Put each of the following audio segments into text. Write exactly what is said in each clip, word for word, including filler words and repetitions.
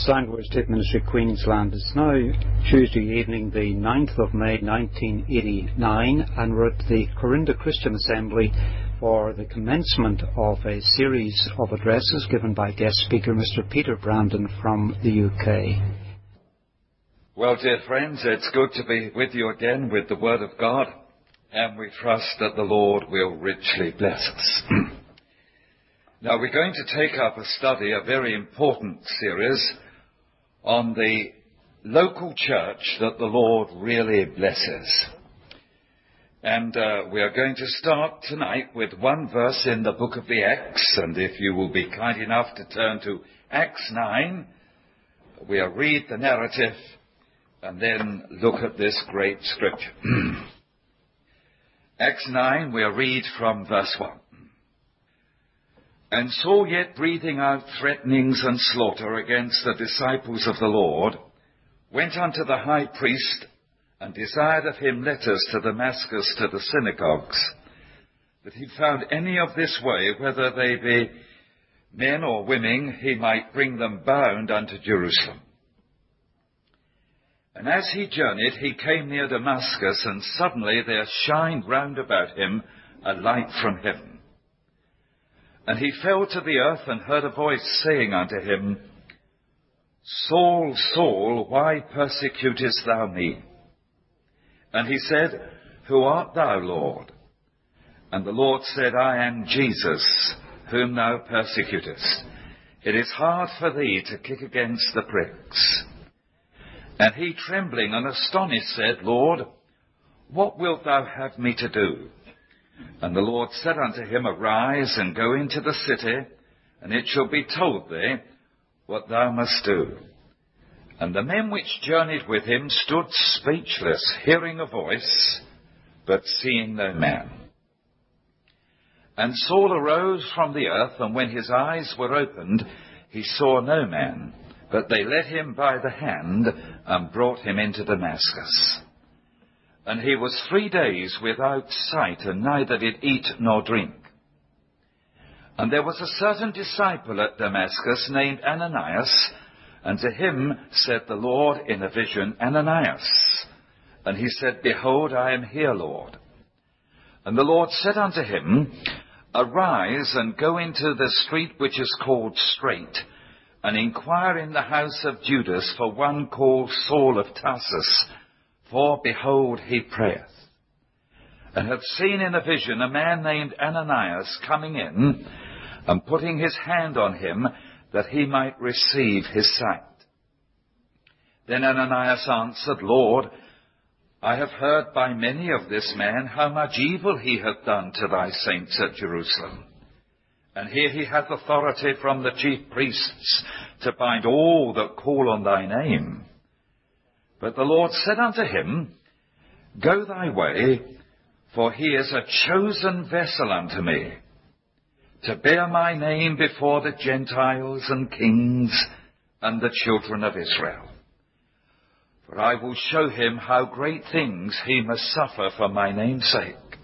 Stanward State Ministry, Queensland. It's now Tuesday evening, the ninth of May nineteen eighty-nine, and we're at the Corinda Christian Assembly for the commencement of a series of addresses given by guest speaker Mister Peter Brandon from the U K. Well, dear friends, it's good to be with you again with the Word of God, and we trust that the Lord will richly bless us. Now, we're going to take up a study, a very important series, on the local church that the Lord really blesses. And uh, we are going to start tonight with one verse in the book of the Acts, and if you will be kind enough to turn to Acts nine, we'll read the narrative and then look at this great scripture. Acts nine, we'll read from verse one. And Saul, yet breathing out threatenings and slaughter against the disciples of the Lord, went unto the high priest and desired of him letters to Damascus to the synagogues, that he found any of this way, whether they be men or women, he might bring them bound unto Jerusalem. And as he journeyed, he came near Damascus, and suddenly there shined round about him a light from heaven. And he fell to the earth and heard a voice saying unto him, Saul, Saul, why persecutest thou me? And he said, Who art thou, Lord? And the Lord said, I am Jesus, whom thou persecutest. It is hard for thee to kick against the pricks. And he, trembling and astonished, said, Lord, what wilt thou have me to do? And the Lord said unto him, Arise and go into the city, and it shall be told thee what thou must do. And the men which journeyed with him stood speechless, hearing a voice, but seeing no man. And Saul arose from the earth, and when his eyes were opened, he saw no man, but they led him by the hand and brought him into Damascus. And he was three days without sight, and neither did eat nor drink. And there was a certain disciple at Damascus named Ananias, and to him said the Lord in a vision, Ananias. And he said, Behold, I am here, Lord. And the Lord said unto him, Arise and go into the street which is called Straight, and inquire in the house of Judas for one called Saul of Tarsus, for behold, he prayeth, and hath seen in a vision a man named Ananias coming in, and putting his hand on him, that he might receive his sight. Then Ananias answered, Lord, I have heard by many of this man how much evil he hath done to thy saints at Jerusalem. And here he hath authority from the chief priests to bind all that call on thy name. But the Lord said unto him, Go thy way, for he is a chosen vessel unto me, to bear my name before the Gentiles and kings and the children of Israel. For I will show him how great things he must suffer for my name's sake.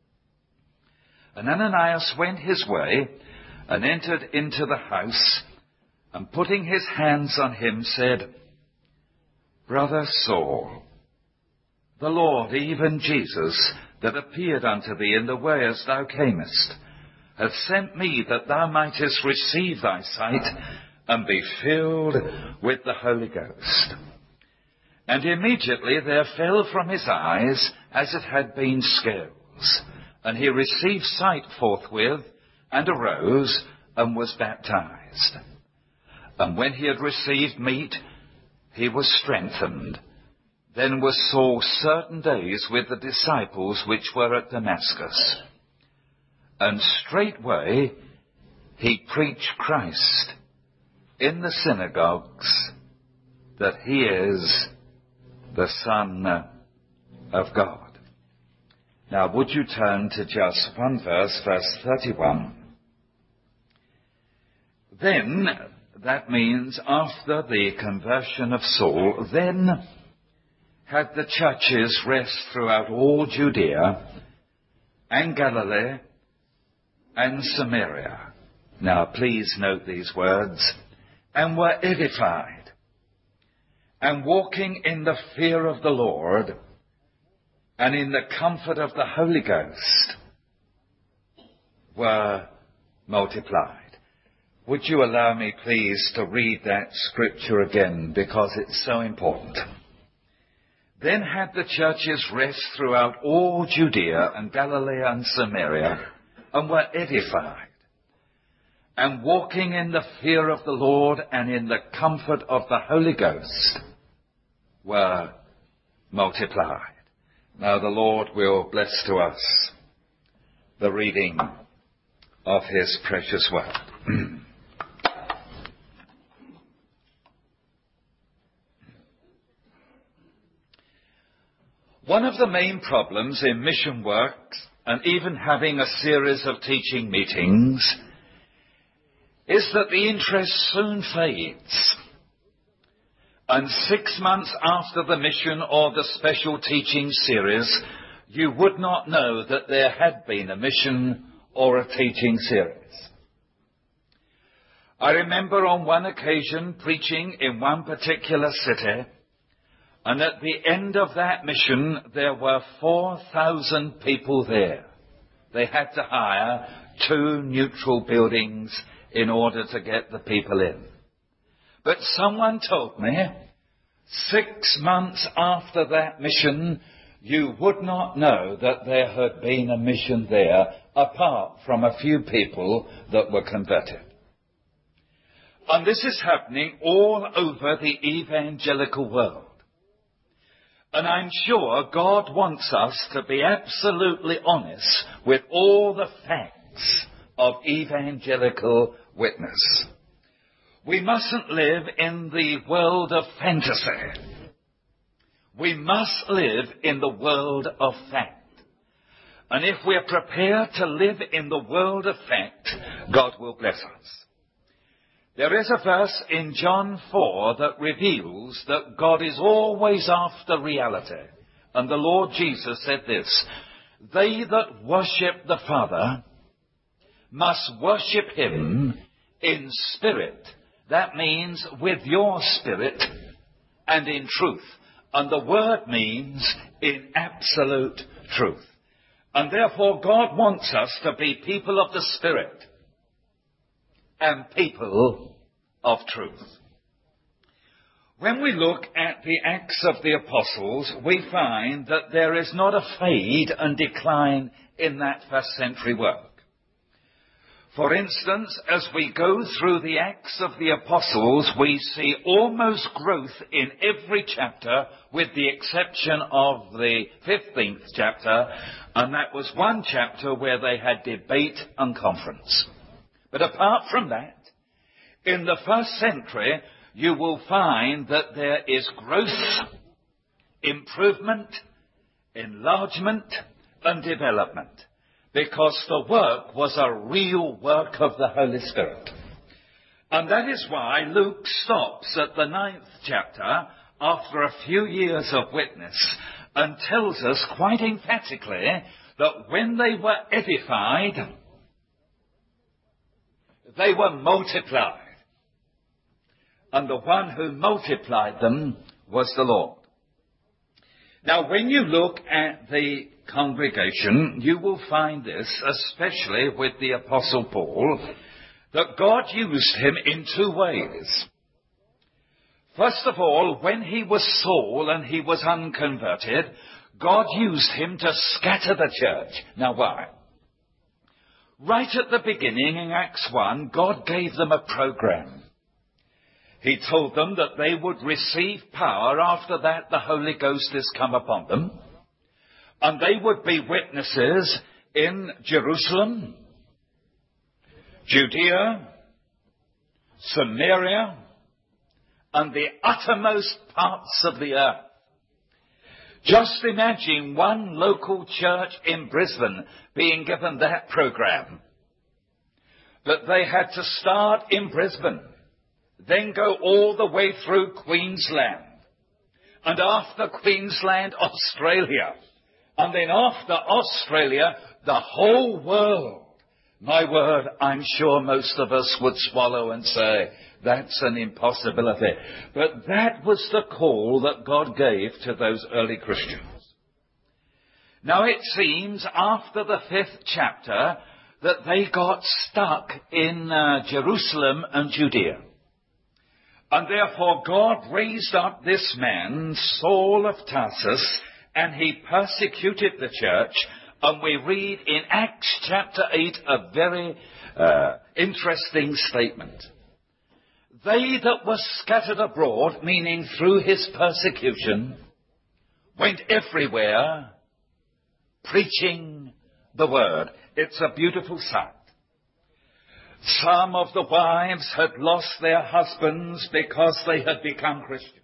And Ananias went his way, and entered into the house, and putting his hands on him, said, Brother Saul, the Lord, even Jesus, that appeared unto thee in the way as thou camest, hath sent me that thou mightest receive thy sight, and be filled with the Holy Ghost. And immediately there fell from his eyes as it had been scales, and he received sight forthwith, and arose, and was baptized. And when he had received meat, he was strengthened. Then was Saul certain days with the disciples which were at Damascus. And straightway he preached Christ in the synagogues, that he is the Son of God. Now would you turn to just one verse, verse thirty-one. Then, that means after the conversion of Saul, then had the churches rest throughout all Judea and Galilee and Samaria. Now please note these words, and were edified. and walking in the fear of the Lord and in the comfort of the Holy Ghost were multiplied. Would you allow me, please, to read that scripture again, because it's so important. Then had the churches rest throughout all Judea and Galilee and Samaria, and were edified, and walking in the fear of the Lord and in the comfort of the Holy Ghost were multiplied. Now the Lord will bless to us the reading of his precious word. One of the main problems in mission work, and even having a series of teaching meetings, is that the interest soon fades. And six months after the mission or the special teaching series, you would not know that there had been a mission or a teaching series. I remember on one occasion preaching in one particular city, and at the end of that mission, there were four thousand people there. They had to hire two neutral buildings in order to get the people in. But someone told me, six months after that mission, you would not know that there had been a mission there, apart from a few people that were converted. And this is happening all over the evangelical world. And I'm sure God wants us to be absolutely honest with all the facts of evangelical witness. We mustn't live in the world of fantasy. We must live in the world of fact. And if we're prepared to live in the world of fact, God will bless us. There is a verse in John four that reveals that God is always after reality. And the Lord Jesus said this, "They that worship the Father must worship him in spirit." That means with your spirit and in truth. And the word means in absolute truth. And therefore God wants us to be people of the Spirit and people of truth. When we look at the Acts of the Apostles, we find that there is not a fade and decline in that first century work. For instance, as we go through the Acts of the Apostles, we see almost growth in every chapter, with the exception of the fifteenth chapter, and that was one chapter where they had debate and conference. But apart from that, in the first century, you will find that there is growth, improvement, enlargement, and development, because the work was a real work of the Holy Spirit. And that is why Luke stops at the ninth chapter after a few years of witness and tells us quite emphatically that when they were edified, they were multiplied. And the one who multiplied them was the Lord. Now, when you look at the congregation, you will find this, especially with the Apostle Paul, that God used him in two ways. First of all, when he was Saul and he was unconverted, God used him to scatter the church. Now, why? Right at the beginning in Acts one, God gave them a program. He told them that they would receive power. After that, the Holy Ghost is come upon them. And they would be witnesses in Jerusalem, Judea, Samaria, and the uttermost parts of the earth. Just imagine one local church in Brisbane being given that program. But they had to start in Brisbane, then go all the way through Queensland, and after Queensland, Australia, and then after Australia, the whole world My word, I'm sure most of us would swallow and say, that's an impossibility. But that was the call that God gave to those early Christians. Now it seems after the fifth chapter that they got stuck in uh, Jerusalem and Judea. And therefore God raised up this man, Saul of Tarsus, and he persecuted the church. And we read in Acts chapter eight a very uh, interesting statement. They that were scattered abroad, meaning through his persecution, went everywhere preaching the word. It's a beautiful sight. Some of the wives had lost their husbands because they had become Christians.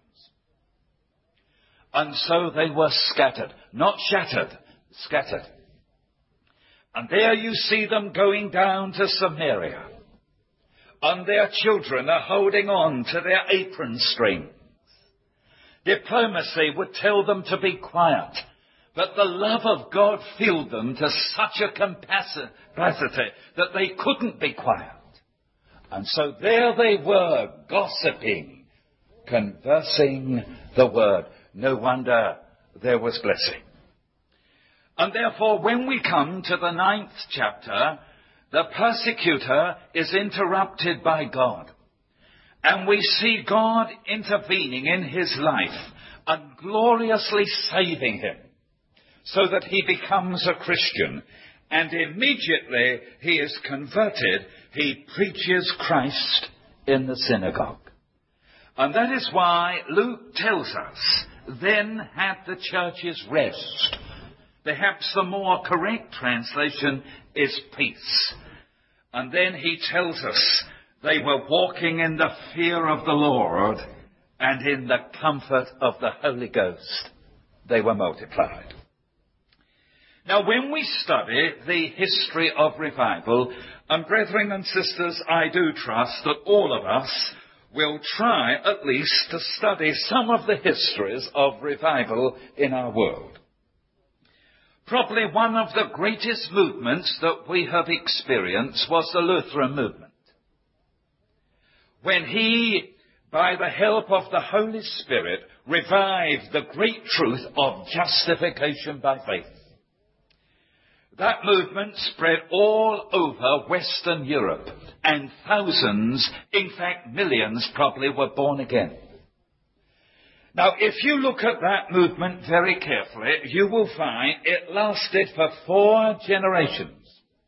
And so they were scattered, not shattered, scattered. And there you see them going down to Samaria. And their children are holding on to their apron strings. Diplomacy would tell them to be quiet. But the love of God filled them to such a capacity that they couldn't be quiet. And so there they were, gossiping, conversing the word. No wonder there was blessing. And therefore, when we come to the ninth chapter, the persecutor is interrupted by God. And we see God intervening in his life and gloriously saving him so that he becomes a Christian. And immediately he is converted. He preaches Christ in the synagogue. And that is why Luke tells us, then had the churches rest. Perhaps the more correct translation is peace. And then he tells us they were walking in the fear of the Lord and in the comfort of the Holy Ghost. They were multiplied. Now, when we study the history of revival, and brethren and sisters, I do trust that all of us will try at least to study some of the histories of revival in our world. Probably one of the greatest movements that we have experienced was the Lutheran movement. When he, by the help of the Holy Spirit, revived the great truth of justification by faith. That movement spread all over Western Europe, and thousands, in fact millions probably, were born again. Now, if you look at that movement very carefully, you will find it lasted for four generations.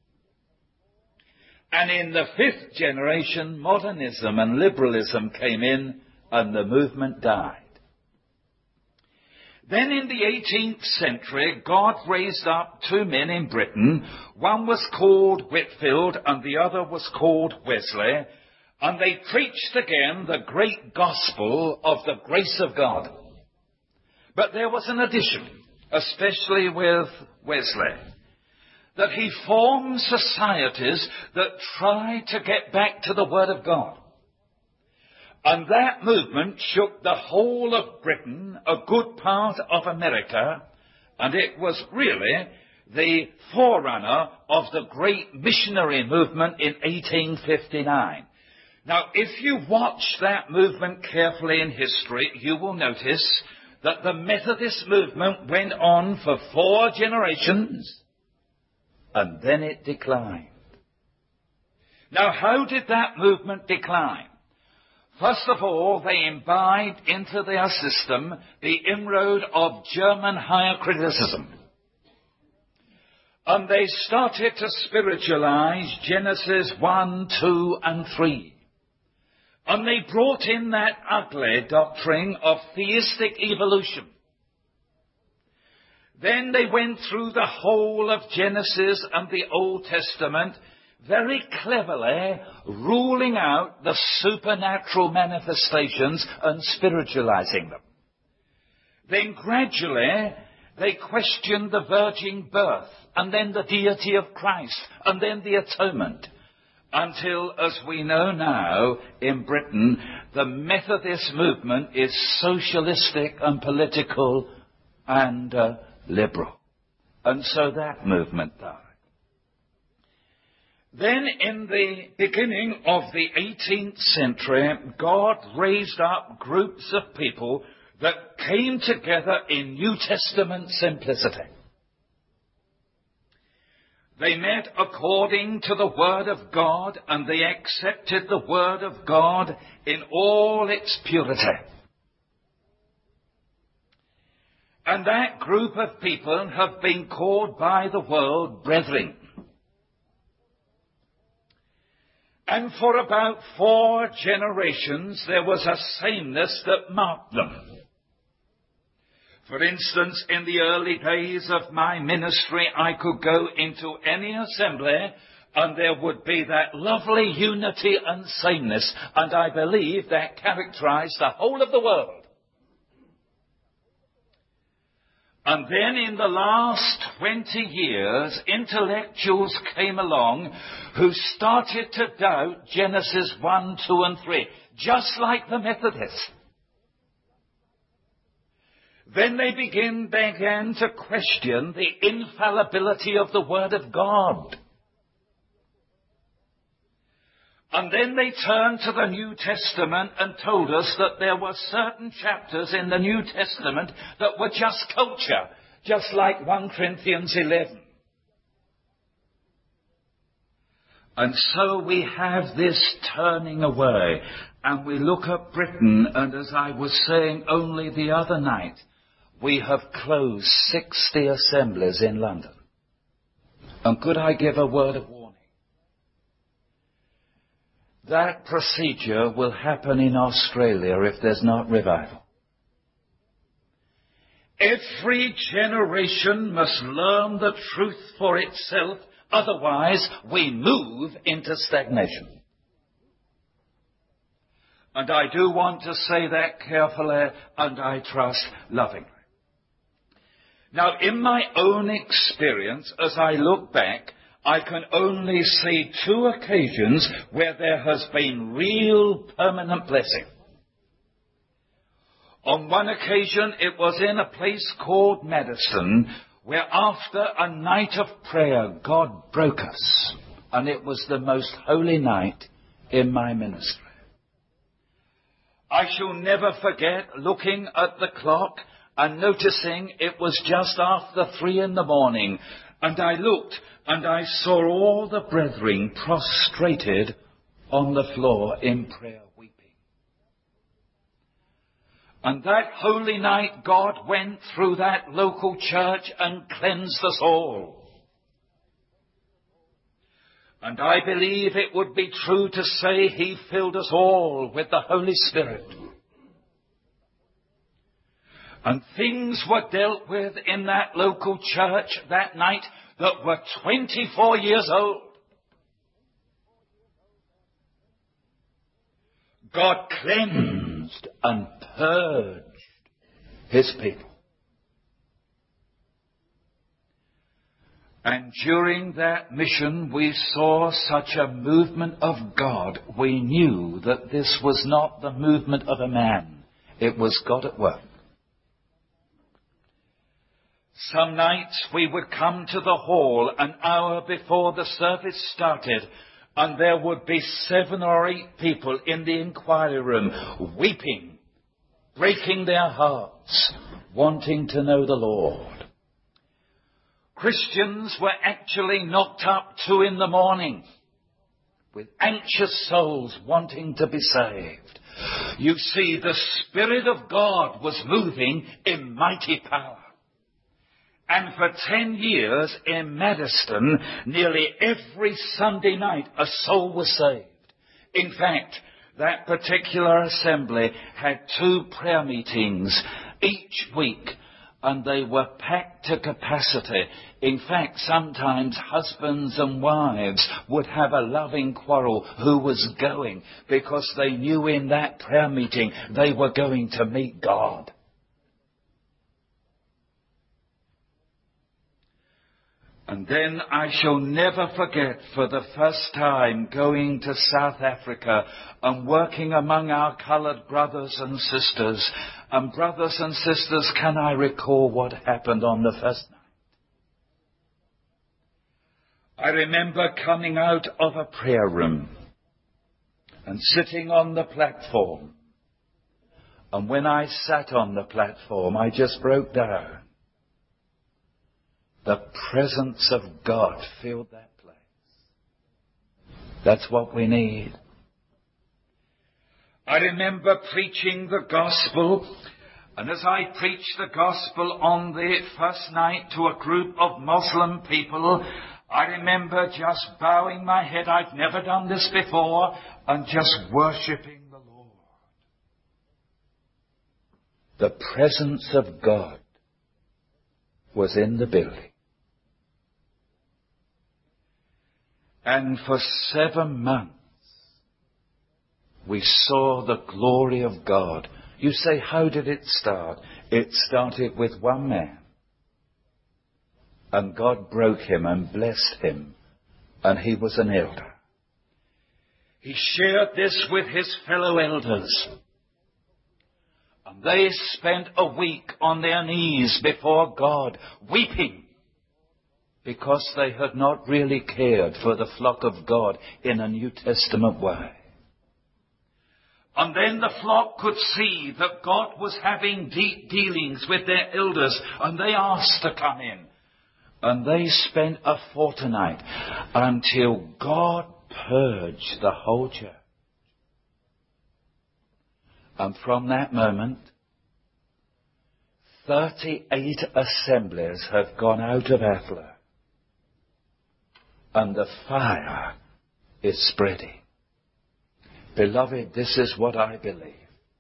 And in the fifth generation, modernism and liberalism came in, and the movement died. Then in the eighteenth century, God raised up two men in Britain. One was called Whitefield and the other was called Wesley. And they preached again the great gospel of the grace of God. But there was an addition, especially with Wesley, that he formed societies that tried to get back to the Word of God. And that movement shook the whole of Britain, a good part of America, and it was really the forerunner of the great missionary movement in eighteen fifty-nine. Now, if you watch that movement carefully in history, you will notice that the Methodist movement went on for four generations, and then it declined. Now, how did that movement decline? First of all, they imbibed into their system the inroad of German higher criticism. And they started to spiritualize Genesis one, two, and three. And they brought in that ugly doctrine of theistic evolution. Then they went through the whole of Genesis and the Old Testament, very cleverly ruling out the supernatural manifestations and spiritualizing them. Then gradually they questioned the virgin birth, and then the deity of Christ, and then the atonement, until, as we know now in Britain, the Methodist movement is socialistic and political and uh, liberal. And so that movement died. Then in the beginning of the eighteenth century, God raised up groups of people that came together in New Testament simplicity. They met according to the Word of God, and they accepted the Word of God in all its purity. And that group of people have been called by the world brethren. And for about four generations, there was a sameness that marked them. For instance, in the early days of my ministry, I could go into any assembly and there would be that lovely unity and sameness, and I believe that characterized the whole of the world. And then in the last twenty years, intellectuals came along who started to doubt Genesis one, two and three, just like the Methodists. Then they begin, began to question the infallibility of the Word of God. And then they turned to the New Testament and told us that there were certain chapters in the New Testament that were just culture, just like First Corinthians eleven. And so we have this turning away, and we look at Britain, and as I was saying only the other night, we have closed sixty assemblies in London. And could I give a word of warning? That procedure will happen in Australia if there's not revival. Every generation must learn the truth for itself, otherwise we move into stagnation. And I do want to say that carefully, and I trust lovingly. Now, in my own experience, as I look back, I can only see two occasions where there has been real permanent blessing. On one occasion, it was in a place called Madison, where after a night of prayer, God broke us. And it was the most holy night in my ministry. I shall never forget looking at the clock and noticing it was just after three in the morning. And I looked and I saw all the brethren prostrated on the floor in prayer, weeping. And that holy night, God went through that local church and cleansed us all. And I believe it would be true to say He filled us all with the Holy Spirit. And things were dealt with in that local church that night that were twenty-four years old. God cleansed and purged His people. And during that mission we saw such a movement of God. We knew that this was not the movement of a man. It was God at work. Some nights we would come to the hall an hour before the service started, and there would be seven or eight people in the inquiry room weeping, breaking their hearts, wanting to know the Lord. Christians were actually knocked up two in the morning with anxious souls wanting to be saved. You see, the Spirit of God was moving in mighty power. And for ten years in Madison, nearly every Sunday night a soul was saved. In fact, that particular assembly had two prayer meetings each week, and they were packed to capacity. In fact, sometimes husbands and wives would have a loving quarrel who was going, because they knew in that prayer meeting they were going to meet God. And then I shall never forget, for the first time, going to South Africa and working among our coloured brothers and sisters. And brothers and sisters, can I recall what happened on the first night? I remember coming out of a prayer room and sitting on the platform. And when I sat on the platform, I just broke down. The presence of God filled that place. That's what we need. I remember preaching the gospel, and as I preached the gospel on the first night to a group of Muslim people, I remember just bowing my head. I'd never done this before, and just worshipping the Lord. The presence of God was in the building. And for seven months, we saw the glory of God. You say, how did it start? It started with one man. And God broke him and blessed him. And he was an elder. He shared this with his fellow elders. And they spent a week on their knees before God, weeping, because they had not really cared for the flock of God in a New Testament way. And then the flock could see that God was having deep dealings with their elders, and they asked to come in. And they spent a fortnight until God purged the whole church. And from that moment, thirty-eight assemblies have gone out of Athlone. And the fire is spreading. Beloved, this is what I believe.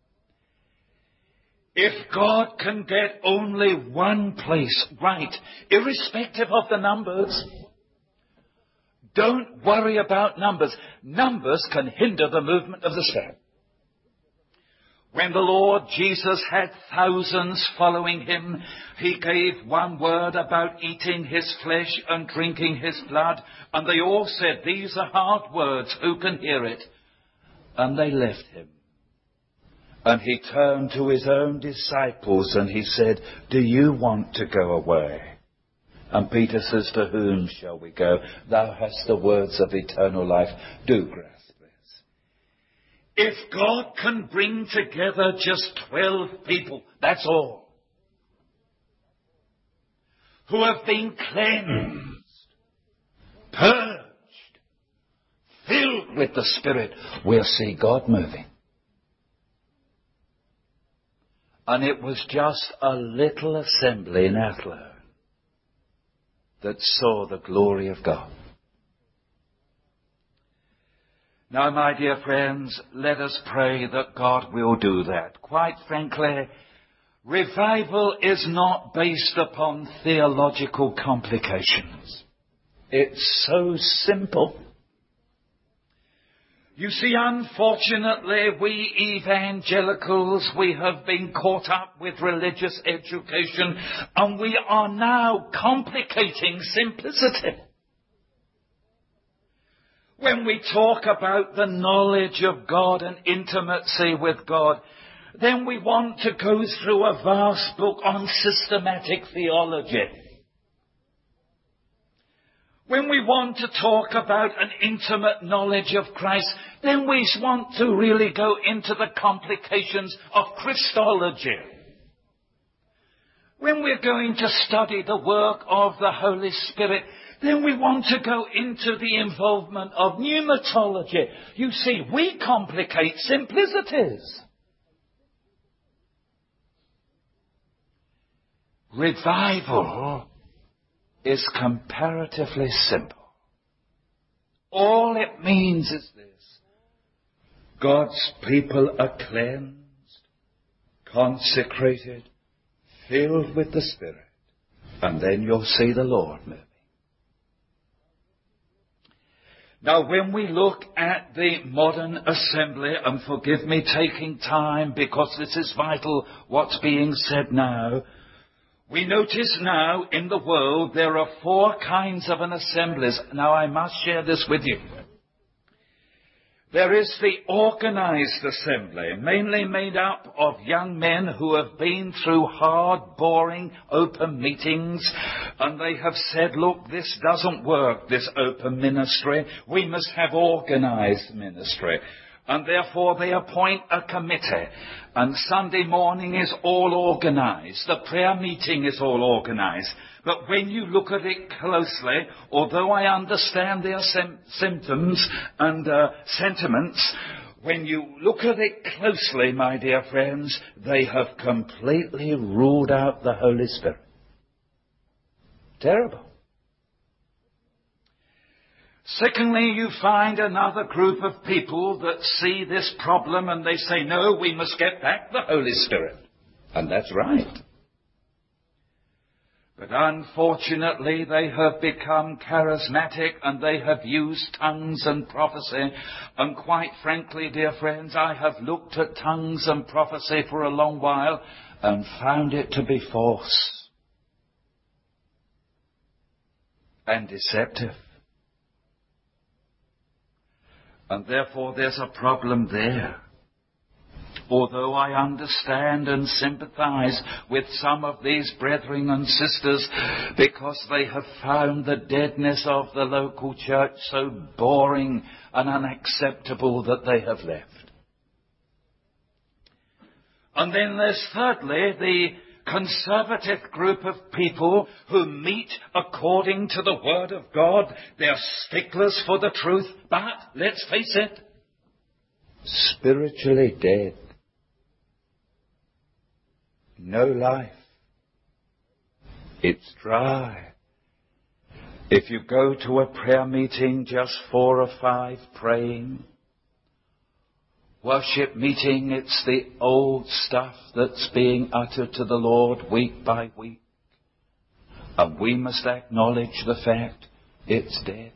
If God can get only one place right, irrespective of the numbers, don't worry about numbers. Numbers can hinder the movement of the Spirit. When the Lord Jesus had thousands following him, he gave one word about eating his flesh and drinking his blood, and they all said, these are hard words, who can hear it? And they left him. And he turned to his own disciples and he said, do you want to go away? And Peter says, to whom shall we go? Thou hast the words of eternal life. Do grasp this. If God can bring together just twelve people, that's all, who have been cleansed, purged, filled with the Spirit, we'll see God moving. And it was just a little assembly in Athlone that saw the glory of God. Now, my dear friends, let us pray that God will do that. Quite frankly, revival is not based upon theological complications. It's so simple. You see, unfortunately, we evangelicals, we have been caught up with religious education, and we are now complicating simplicity. When we talk about the knowledge of God and intimacy with God, then we want to go through a vast book on systematic theology. When we want to talk about an intimate knowledge of Christ, then we want to really go into the complications of Christology. When we're going to study the work of the Holy Spirit, then we want to go into the involvement of pneumatology. You see, we complicate simplicities. Revival is comparatively simple. All it means is this: God's people are cleansed, consecrated, filled with the Spirit, and then you'll see the Lord moving. Now, when we look at the modern assembly, and forgive me taking time because this is vital what's being said now, we notice now in the world there are four kinds of an assemblies. Now, I must share this with you. There is the organized assembly, mainly made up of young men who have been through hard, boring, open meetings, and they have said, look, this doesn't work, this open ministry. We must have organized ministry. And therefore they appoint a committee. And Sunday morning is all organized. The prayer meeting is all organized. But when you look at it closely, although I understand their sim- symptoms and uh, sentiments, when you look at it closely, my dear friends, they have completely ruled out the Holy Spirit. Terrible. Secondly, you find another group of people that see this problem and they say, no, we must get back the Holy Spirit. And that's right. But unfortunately, they have become charismatic and they have used tongues and prophecy. And quite frankly, dear friends, I have looked at tongues and prophecy for a long while and found it to be false and deceptive. And therefore there's a problem there. Although I understand and sympathize with some of these brethren and sisters because they have found the deadness of the local church so boring and unacceptable that they have left. And then there's thirdly the conservative group of people who meet according to the Word of God. They're sticklers for the truth, but, let's face it, spiritually dead. No life. It's dry. If you go to a prayer meeting, just four or five praying. Worship meeting, it's the old stuff that's being uttered to the Lord week by week. And we must acknowledge the fact it's dead.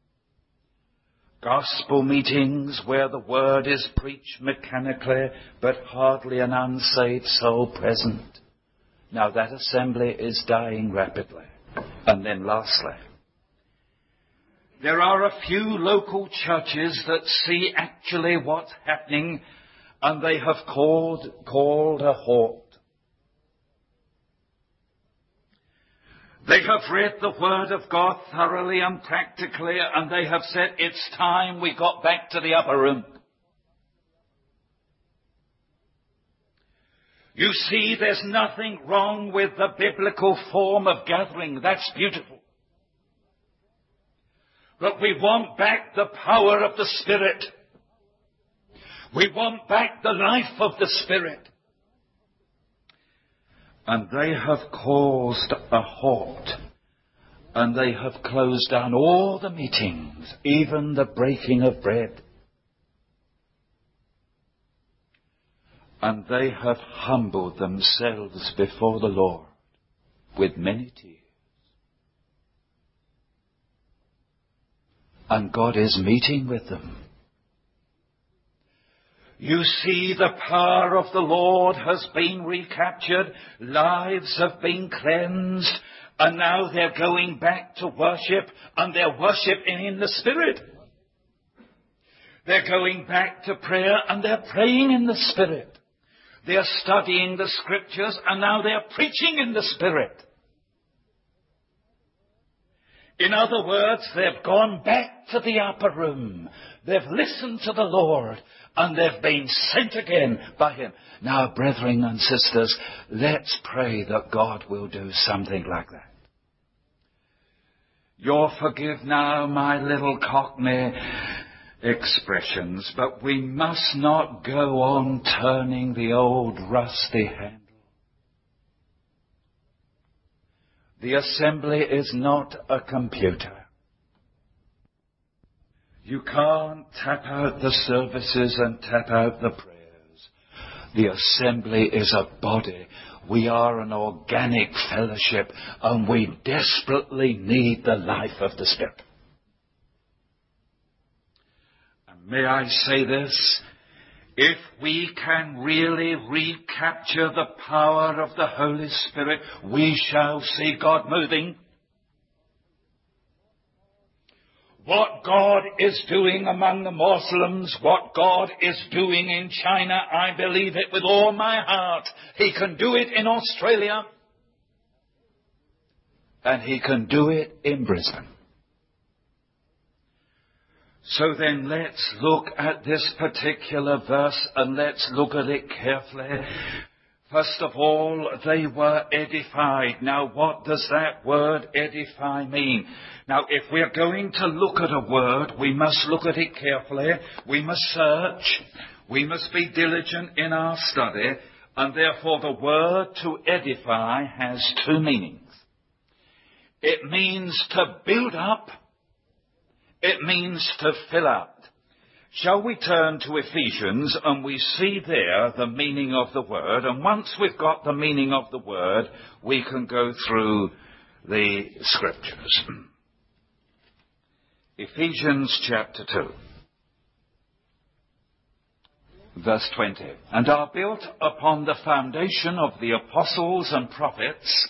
Gospel meetings where the word is preached mechanically, but hardly an unsaved soul present. Now that assembly is dying rapidly. And then lastly, there are a few local churches that see actually what's happening, and they have called, called a halt. They have read the Word of God thoroughly and practically, and they have said, it's time we got back to the upper room. You see, there's nothing wrong with the biblical form of gathering. That's beautiful. But we want back the power of the Spirit. We want back the life of the Spirit. And they have caused a halt. And they have closed down all the meetings, even the breaking of bread. And they have humbled themselves before the Lord with many tears. And God is meeting with them. You see, the power of the Lord has been recaptured. Lives have been cleansed. And now they're going back to worship. And they're worshiping in the Spirit. They're going back to prayer and they're praying in the Spirit. They're studying the Scriptures and now they're preaching in the Spirit. In other words, they've gone back to the upper room. They've listened to the Lord and they've been sent again by Him. Now, brethren and sisters, let's pray that God will do something like that. You'll forgive now my little Cockney expressions, but we must not go on turning the old rusty handle. The assembly is not a computer. You can't tap out the services and tap out the prayers. The assembly is a body. We are an organic fellowship and we desperately need the life of the Spirit. And may I say this? If we can really recapture the power of the Holy Spirit, we shall see God moving. What God is doing among the Muslims, what God is doing in China, I believe it with all my heart. He can do it in Australia. And he can do it in Brisbane. So then let's look at this particular verse and let's look at it carefully. First of all, they were edified. Now, what does that word edify mean? Now, if we're going to look at a word, we must look at it carefully. We must search. We must be diligent in our study. And therefore, the word to edify has two meanings. It means to build up. It means to fill out. Shall we turn to Ephesians and we see there the meaning of the word, and once we've got the meaning of the word, we can go through the scriptures. Ephesians chapter two, verse twenty. And are built upon the foundation of the apostles and prophets,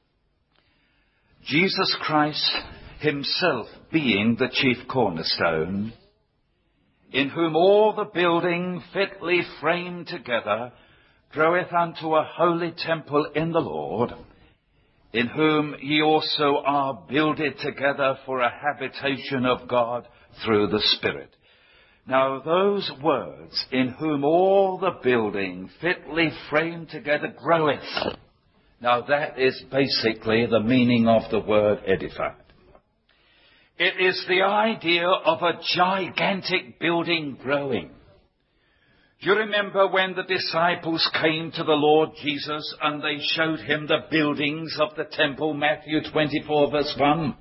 Jesus Christ himself being the chief cornerstone, in whom all the building fitly framed together groweth unto a holy temple in the Lord, in whom ye also are builded together for a habitation of God through the Spirit. Now those words, in whom all the building fitly framed together groweth, now that is basically the meaning of the word edified. It is the idea of a gigantic building growing. Do you remember when the disciples came to the Lord Jesus and they showed him the buildings of the temple, Matthew twenty-four verse one?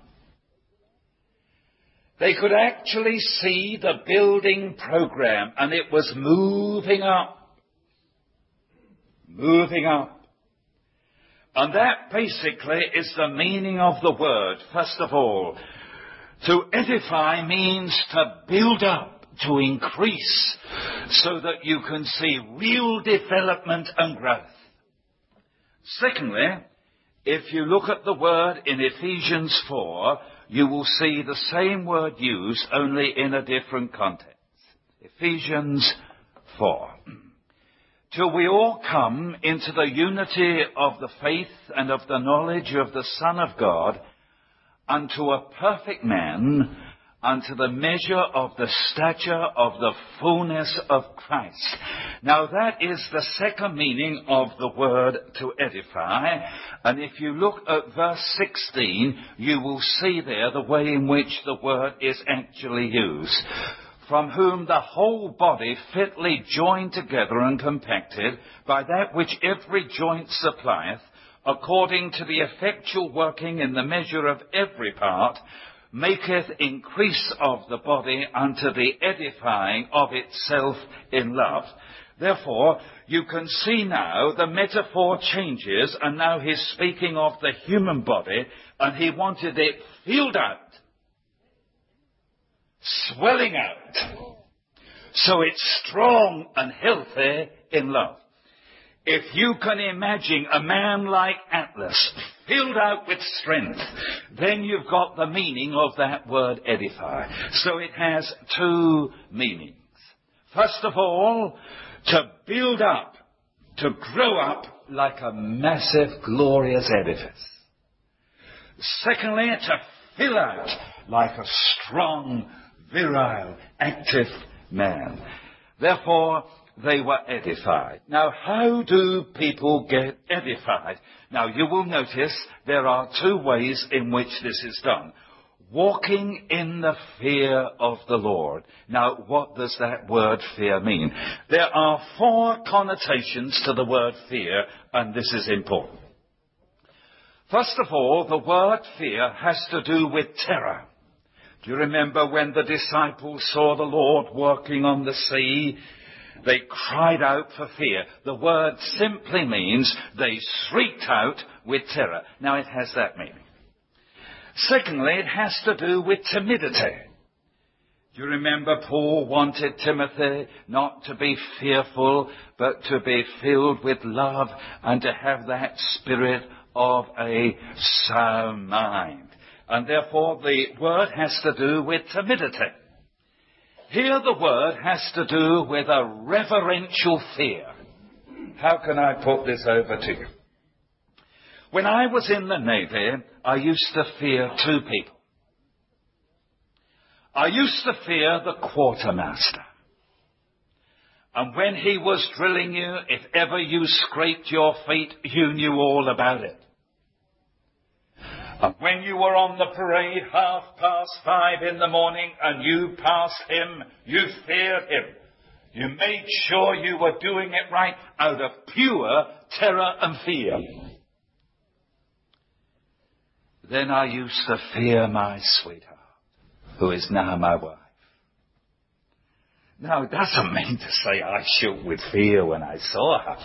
They could actually see the building program, and it was moving up. Moving up. And that basically is the meaning of the word. First of all, to edify means to build up, to increase, so that you can see real development and growth. Secondly, if you look at the word in Ephesians four, you will see the same word used, only in a different context. Ephesians four. Till we all come into the unity of the faith and of the knowledge of the Son of God, unto a perfect man, unto the measure of the stature of the fullness of Christ. Now that is the second meaning of the word to edify. And if you look at verse sixteen, you will see there the way in which the word is actually used. From whom the whole body fitly joined together and compacted by that which every joint supplieth, according to the effectual working in the measure of every part, maketh increase of the body unto the edifying of itself in love. Therefore, you can see now the metaphor changes, and now he's speaking of the human body, and he wanted it filled out, swelling out, so it's strong and healthy in love. If you can imagine a man like Atlas, filled out with strength, then you've got the meaning of that word edify. So it has two meanings. First of all, to build up, to grow up like a massive, glorious edifice. Secondly, to fill out like a strong, virile, active man. Therefore, they were edified. Now, how do people get edified? Now, you will notice there are two ways in which this is done. Walking in the fear of the Lord. Now, what does that word fear mean? There are four connotations to the word fear, and this is important. First of all, the word fear has to do with terror. Do you remember when the disciples saw the Lord walking on the sea? They cried out for fear. The word simply means they shrieked out with terror. Now it has that meaning. Secondly, it has to do with timidity. Do you remember Paul wanted Timothy not to be fearful, but to be filled with love and to have that spirit of a sound mind. And therefore the word has to do with timidity. Here the word has to do with a reverential fear. How can I put this over to you? When I was in the Navy, I used to fear two people. I used to fear the quartermaster. And when he was drilling you, if ever you scraped your feet, you knew all about it. And when you were on the parade half past five in the morning and you passed him, you feared him. You made sure you were doing it right out of pure terror and fear. Then I used to fear my sweetheart, who is now my wife. Now, it doesn't mean to say I shook with fear when I saw her.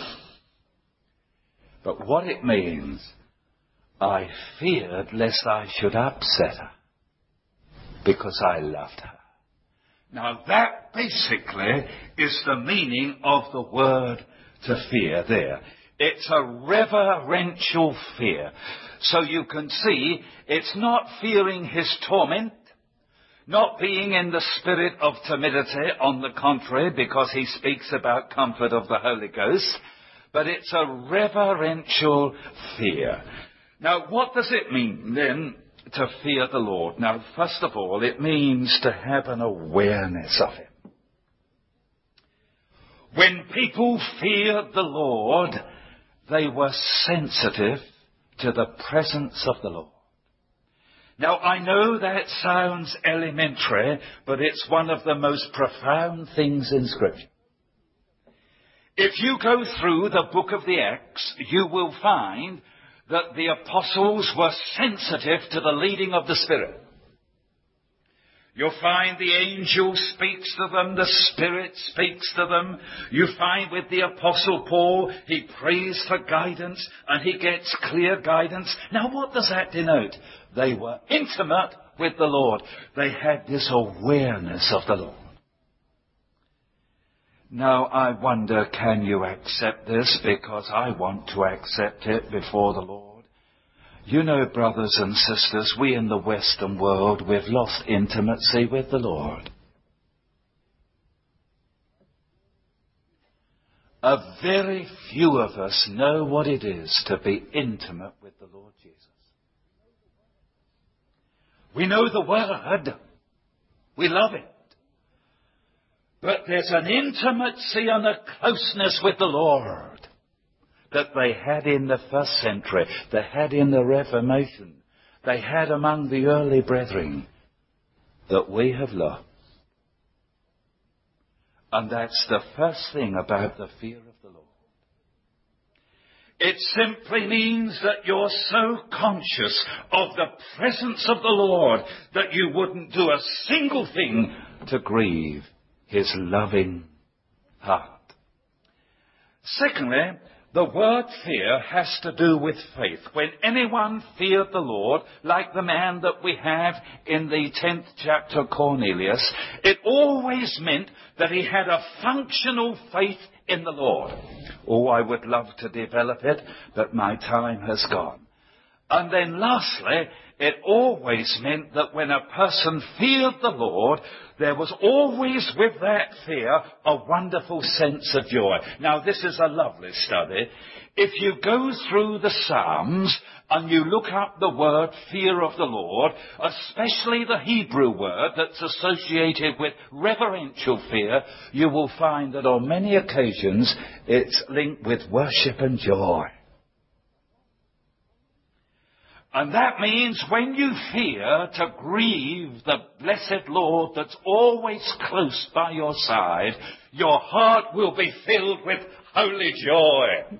But what it means, I feared lest I should upset her, because I loved her. Now, that basically is the meaning of the word to fear there. It's a reverential fear. So you can see, it's not fearing his torment, not being in the spirit of timidity, on the contrary, because he speaks about comfort of the Holy Ghost, but it's a reverential fear. Now, what does it mean, then, to fear the Lord? Now, first of all, it means to have an awareness of him. When people feared the Lord, they were sensitive to the presence of the Lord. Now, I know that sounds elementary, but it's one of the most profound things in Scripture. If you go through the book of the Acts, you will find that the apostles were sensitive to the leading of the Spirit. You'll find the angel speaks to them, the Spirit speaks to them. You find with the Apostle Paul, he prays for guidance and he gets clear guidance. Now, what does that denote? They were intimate with the Lord. They had this awareness of the Lord. Now, I wonder, can you accept this? Because I want to accept it before the Lord. You know, brothers and sisters, we in the Western world, we've lost intimacy with the Lord. A very few of us know what it is to be intimate with the Lord Jesus. We know the Word. We love it. But there's an intimacy and a closeness with the Lord that they had in the first century, they had in the Reformation, they had among the early brethren, that we have lost. And that's the first thing about the fear of the Lord. It simply means that you're so conscious of the presence of the Lord that you wouldn't do a single thing to grieve his loving heart. Secondly, the word fear has to do with faith. When anyone feared the Lord, like the man that we have in the tenth chapter, Cornelius, it always meant that he had a functional faith in the Lord. Oh, I would love to develop it, but my time has gone. And then lastly, it always meant that when a person feared the Lord, there was always with that fear a wonderful sense of joy. Now, this is a lovely study. If you go through the Psalms and you look up the word fear of the Lord, especially the Hebrew word that's associated with reverential fear, you will find that on many occasions it's linked with worship and joy. And that means when you fear to grieve the blessed Lord that's always close by your side, your heart will be filled with holy joy.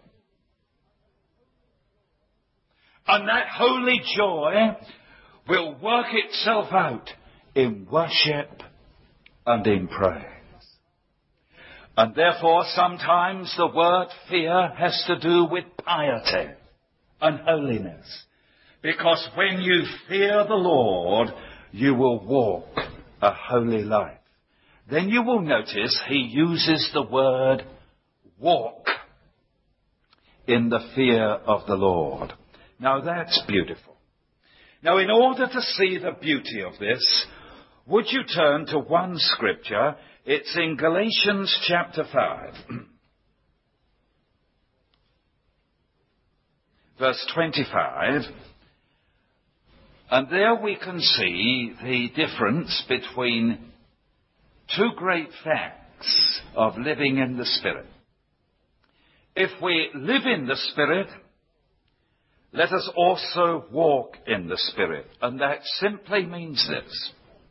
And that holy joy will work itself out in worship and in praise. And therefore sometimes the word fear has to do with piety and holiness. Because when you fear the Lord, you will walk a holy life. Then you will notice he uses the word walk in the fear of the Lord. Now that's beautiful. Now, in order to see the beauty of this, would you turn to one scripture? It's in Galatians chapter five. Verse twenty-five. And there we can see the difference between two great facts of living in the Spirit. If we live in the Spirit, let us also walk in the Spirit. And that simply means this: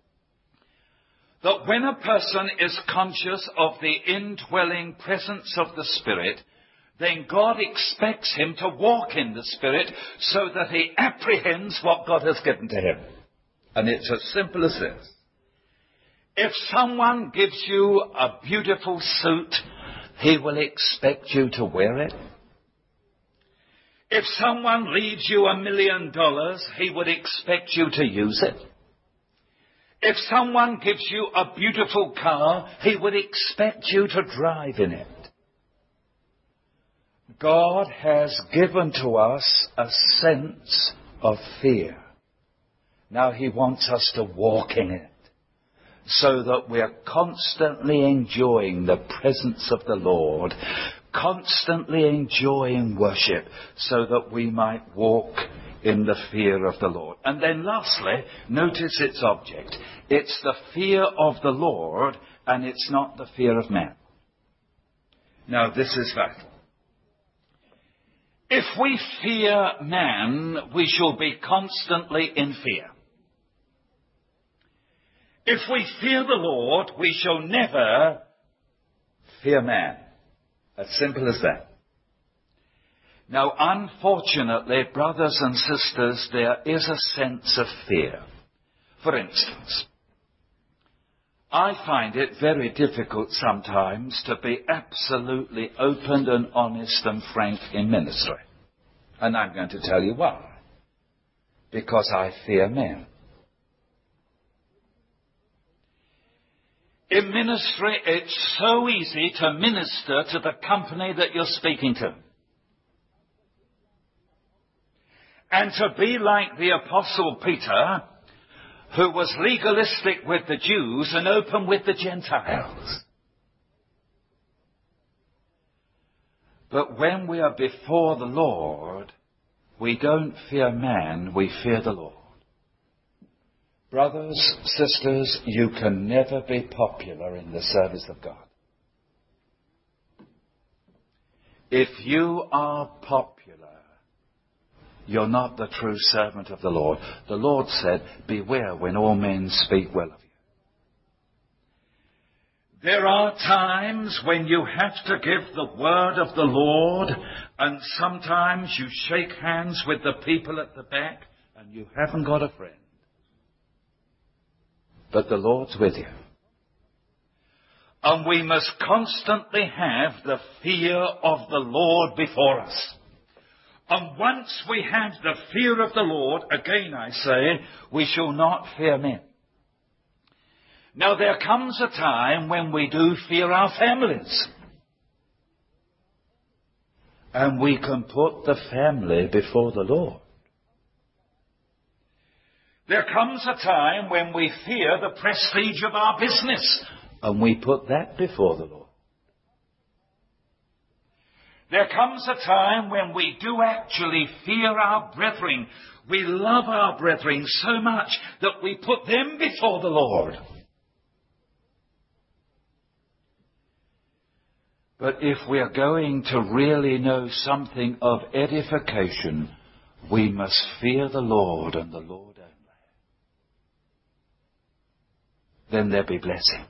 that when a person is conscious of the indwelling presence of the Spirit, then God expects him to walk in the Spirit so that he apprehends what God has given to him. And it's as simple as this. If someone gives you a beautiful suit, he will expect you to wear it. If someone leaves you a million dollars, he would expect you to use it. If someone gives you a beautiful car, he would expect you to drive in it. God has given to us a sense of fear. Now he wants us to walk in it so that we're constantly enjoying the presence of the Lord, constantly enjoying worship so that we might walk in the fear of the Lord. And then lastly, notice its object. It's the fear of the Lord, and it's not the fear of man. Now this is vital. If we fear man, we shall be constantly in fear. If we fear the Lord, we shall never fear man. As simple as that. Now, unfortunately, brothers and sisters, there is a sense of fear. For instance, I find it very difficult sometimes to be absolutely open and honest and frank in ministry. And I'm going to tell you why. Because I fear men. In ministry, it's so easy to minister to the company that you're speaking to. And to be like the Apostle Peter, who was legalistic with the Jews and open with the Gentiles. But when we are before the Lord, we don't fear man, we fear the Lord. Brothers, sisters, you can never be popular in the service of God. If you are popular, you're not the true servant of the Lord. The Lord said, beware when all men speak well of you. There are times when you have to give the word of the Lord, and sometimes you shake hands with the people at the back and you haven't got a friend. But the Lord's with you. And we must constantly have the fear of the Lord before us. And once we have the fear of the Lord, again I say, we shall not fear men. Now there comes a time when we do fear our families. And we can put the family before the Lord. There comes a time when we fear the prestige of our business. And we put that before the Lord. There comes a time when we do actually fear our brethren. We love our brethren so much that we put them before the Lord. But if we are going to really know something of edification, we must fear the Lord and the Lord only. Then there be blessing.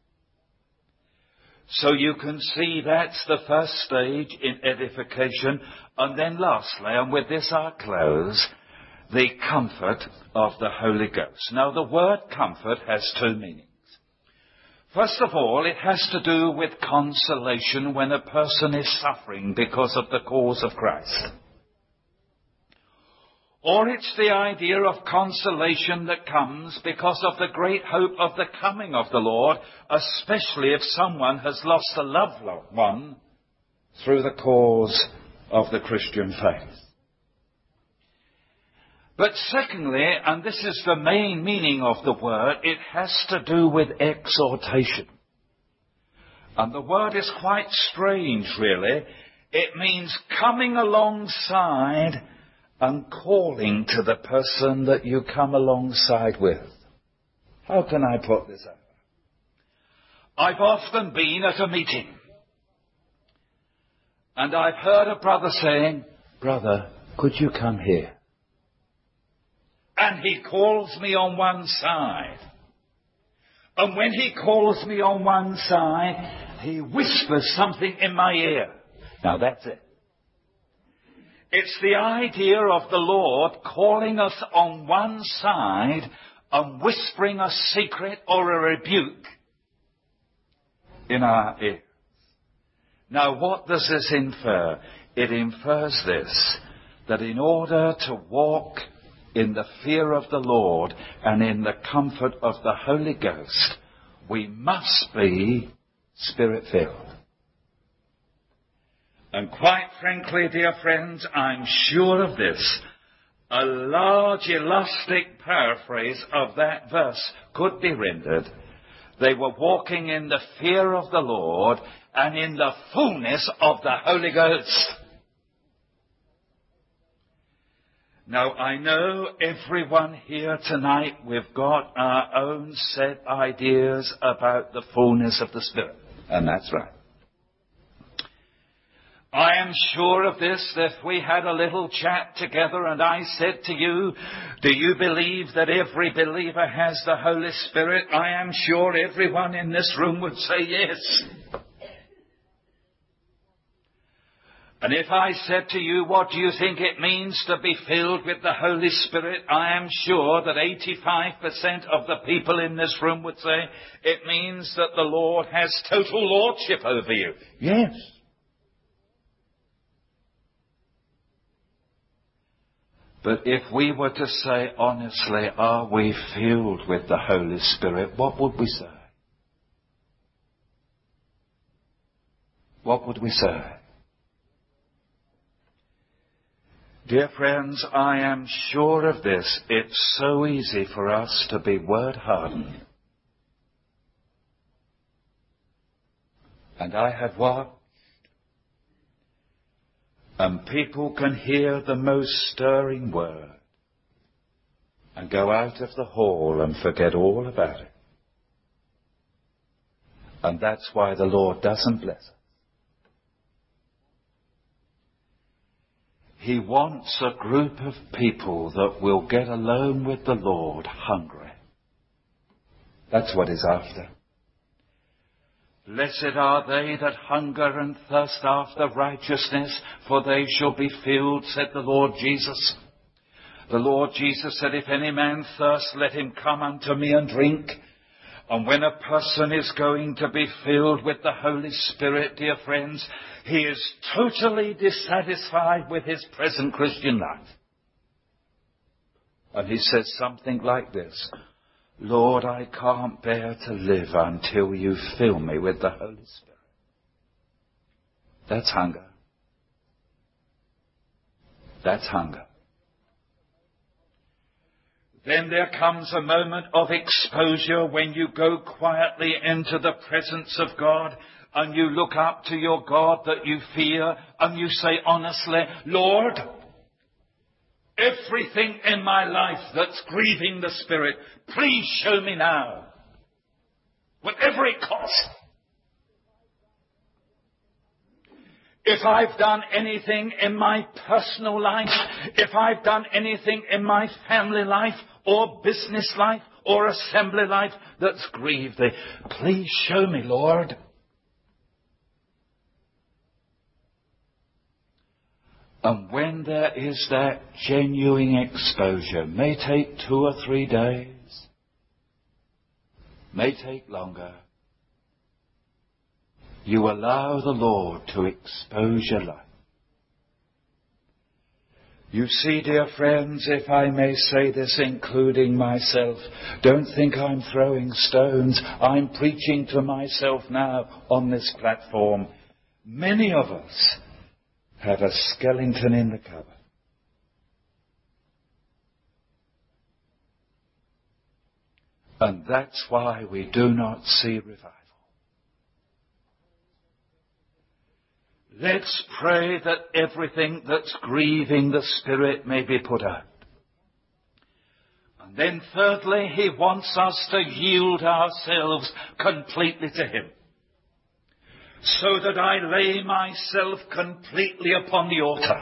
So you can see that's the first stage in edification. And then lastly, and with this I'll close, the comfort of the Holy Ghost. Now the word comfort has two meanings. First of all, it has to do with consolation when a person is suffering because of the cause of Christ. Or it's the idea of consolation that comes because of the great hope of the coming of the Lord, especially if someone has lost a loved one through the cause of the Christian faith. But secondly, and this is the main meaning of the word, it has to do with exhortation. And the word is quite strange, really. It means coming alongside and calling to the person that you come alongside with. How can I put this out? I've often been at a meeting, and I've heard a brother saying, "Brother, could you come here?" And he calls me on one side. And when he calls me on one side, he whispers something in my ear. Now that's it. It's the idea of the Lord calling us on one side and whispering a secret or a rebuke in our ears. Now what does this infer? It infers this, that in order to walk in the fear of the Lord and in the comfort of the Holy Ghost, we must be Spirit-filled. And quite frankly, dear friends, I'm sure of this. A large elastic paraphrase of that verse could be rendered, they were walking in the fear of the Lord and in the fullness of the Holy Ghost. Now, I know everyone here tonight, we've got our own set ideas about the fullness of the Spirit. And that's right. I am sure of this, that if we had a little chat together and I said to you, do you believe that every believer has the Holy Spirit? I am sure everyone in this room would say yes. And if I said to you, what do you think it means to be filled with the Holy Spirit? I am sure that eighty-five percent of the people in this room would say, it means that the Lord has total lordship over you. Yes. But if we were to say honestly, are we filled with the Holy Spirit? What would we say? What would we say? Dear friends, I am sure of this. It's so easy for us to be word hardened. And I have watched, and people can hear the most stirring word and go out of the hall and forget all about it. And that's why the Lord doesn't bless us. He wants a group of people that will get alone with the Lord hungry. That's what He's after. Blessed are they that hunger and thirst after righteousness, for they shall be filled, said the Lord Jesus. The Lord Jesus said, if any man thirst, let him come unto me and drink. And when a person is going to be filled with the Holy Spirit, dear friends, he is totally dissatisfied with his present Christian life. And he says something like this, Lord, I can't bear to live until you fill me with the Holy Spirit. That's hunger. That's hunger. Then there comes a moment of exposure when you go quietly into the presence of God and you look up to your God that you fear and you say honestly, Lord, everything in my life that's grieving the Spirit, please show me now. Whatever it costs. If I've done anything in my personal life, if I've done anything in my family life or business life or assembly life that's grieved thee, please show me, Lord. And when there is that genuine exposure, may take two or three days, may take longer, you allow the Lord to expose your life. You see, dear friends, if I may say this, including myself, don't think I'm throwing stones. I'm preaching to myself now on this platform. Many of us have a skeleton in the cupboard. that's why we do not see revival. Let's pray that everything that's grieving the Spirit may be put out. And then thirdly, he wants us to yield ourselves completely to him, so that I lay myself completely upon the altar,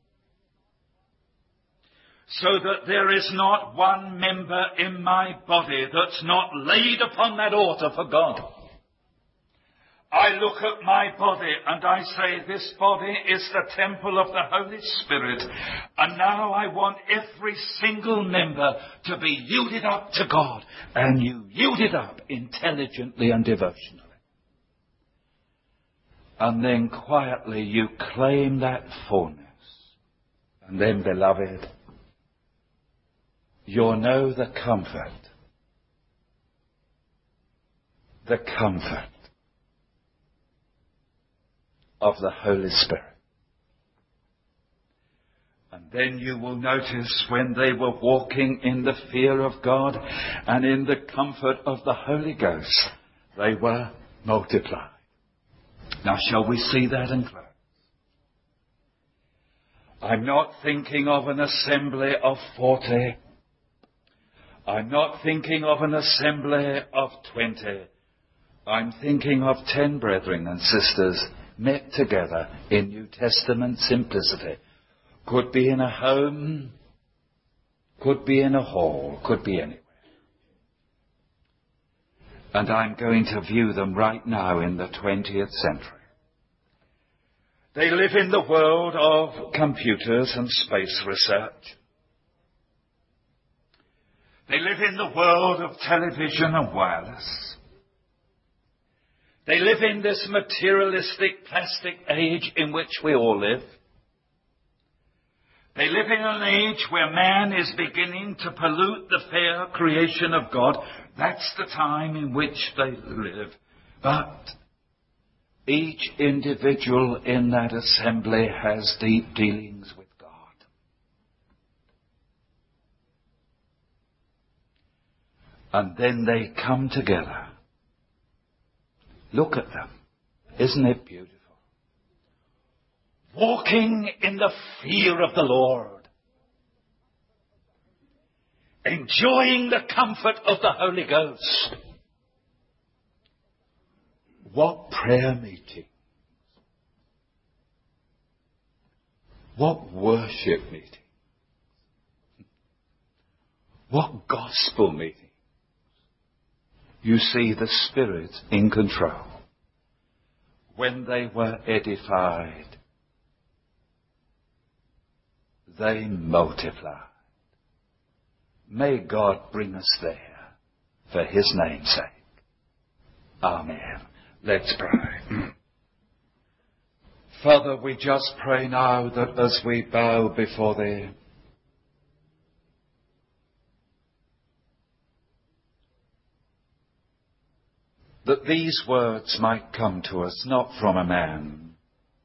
so that there is not one member in my body that's not laid upon that altar for God. I look at my body and I say, this body is the temple of the Holy Spirit, and now I want every single member to be yielded up to God, and you yield it up intelligently and devotionally. And then quietly you claim that fullness. And then, beloved, you'll know the comfort, the comfort of the Holy Spirit. And then you will notice when they were walking in the fear of God and in the comfort of the Holy Ghost, they were multiplied. Now, shall we see that and close? I'm not thinking of an assembly of forty. I'm not thinking of an assembly of twenty. I'm thinking of ten brethren and sisters met together in New Testament simplicity. Could be in a home, could be in a hall, could be anywhere. And I'm going to view them right now in the twentieth century. They live in the world of computers and space research. They live in the world of television and wireless. They live in this materialistic, plastic age in which we all live. They live in an age where man is beginning to pollute the fair creation of God. That's the time in which they live. But each individual in that assembly has deep dealings with God. And then they come together. Look at them. Isn't it beautiful? Walking in the fear of the Lord. Enjoying the comfort of the Holy Ghost. What prayer meetings. What worship meetings. What gospel meetings. You see the Spirit in control. When they were edified, they multiplied. May God bring us there for his name's sake. Amen. Let's pray. Father, we just pray now that as we bow before thee, that these words might come to us not from a man,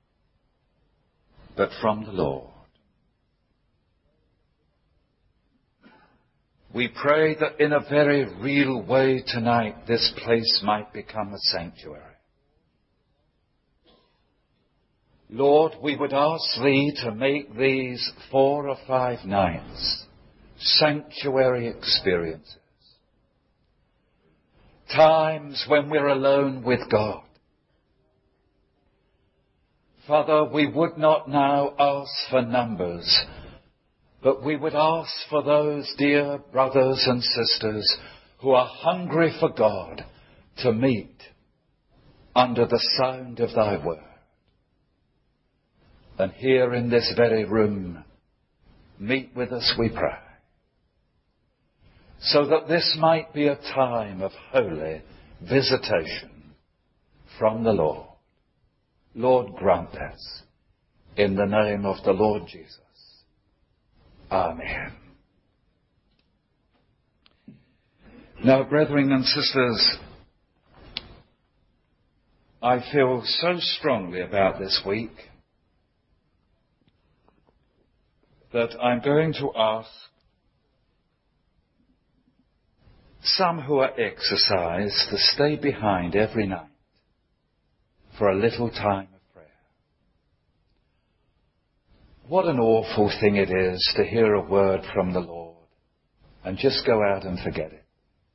but from the Lord. We pray that in a very real way tonight this place might become a sanctuary. Lord, we would ask thee to make these four or five nights sanctuary experiences. Times when we're alone with God. Father, we would not now ask for numbers, but we would ask for those dear brothers and sisters who are hungry for God to meet under the sound of thy word. And here in this very room, meet with us, we pray, so that this might be a time of holy visitation from the Lord. Lord, grant this in the name of the Lord Jesus. Amen. Now, brethren and sisters, I feel so strongly about this week that I'm going to ask some who are exercised to stay behind every night for a little time of prayer. What an awful thing it is to hear a word from the Lord and just go out and forget it.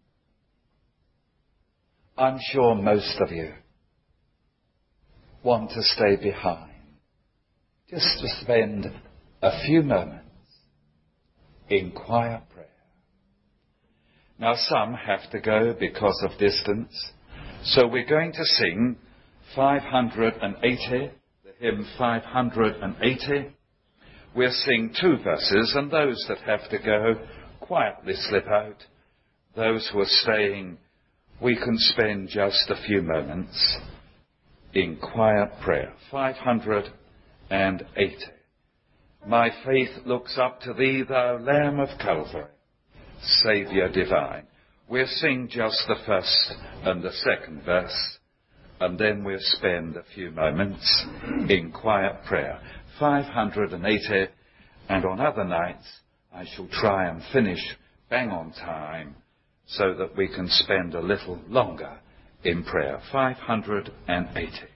I'm sure most of you want to stay behind, just to spend a few moments in quiet prayer. Now some have to go because of distance, so we're going to sing five hundred eighty, the hymn five hundred eighty. We'll sing two verses, and those that have to go quietly slip out. Those who are staying, we can spend just a few moments in quiet prayer. five hundred eighty. My faith looks up to thee, thou Lamb of Calvary, Saviour divine. We'll sing just the first and the second verse, and then we'll spend a few moments in quiet prayer. five hundred eighty, and on other nights I shall try and finish bang on time so that we can spend a little longer in prayer. five hundred eighty.